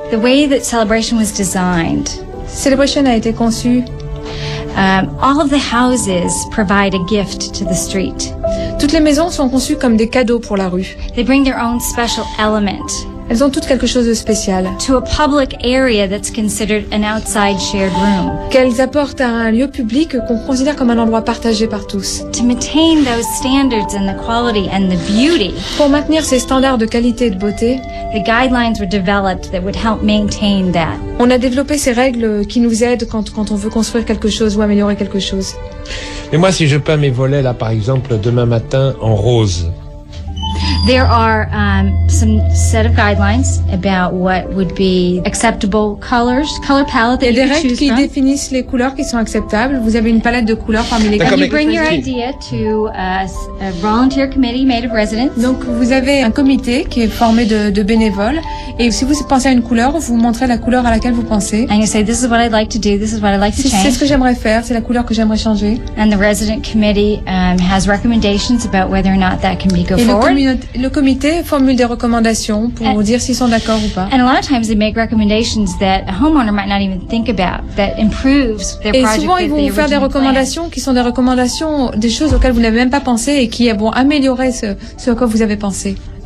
The way that Celebration was designed, Celebration a été conçu. All of the houses provide a gift to the street. Toutes les maisons sont conçues comme des cadeaux pour la rue. They bring their own special element Elles ont toutes quelque chose de spécial. to a public area that's considered an outside shared room. Qu'elles apportent à un lieu public qu'on considère comme un endroit partagé par tous. To maintain those standards and the quality and the beauty, Pour maintenir ces standards de qualité et de beauté, the guidelines were developed that would help maintain that. on a développé ces règles qui nous aident quand on veut construire quelque chose ou améliorer quelque chose. Et moi, si je peins mes volets, là, par exemple, demain matin, en rose, There are some set of guidelines about what would be acceptable color palette Il y that a des you could règles choose qui from. définissent les couleurs qui sont acceptables. Vous avez une palette de couleurs parmi lesquelles D'accord, And mais- you bring your Explique. idea to a volunteer committee made of residents. Donc vous avez un comité qui est formé de bénévoles et si vous pensez à une couleur, vous montrez la couleur à laquelle vous pensez. And you say, this is what I'd like to do, this is what I'd like to C'est ce change. que j'aimerais faire, c'est la couleur que j'aimerais changer. And the resident committee has recommendations about whether or not that can be go Et forward. le comité formule des recommandations pour dire s'ils sont d'accord ou pas. And a lot of times they make recommendations that a homeowner might not even think about, that improves their Et project souvent, that ils they vont vous faire des originally recommandations qui sont des recommandations, des choses auxquelles vous n'avez même pas pensé et qui vont améliorer ce à quoi vous avez pensé. planned.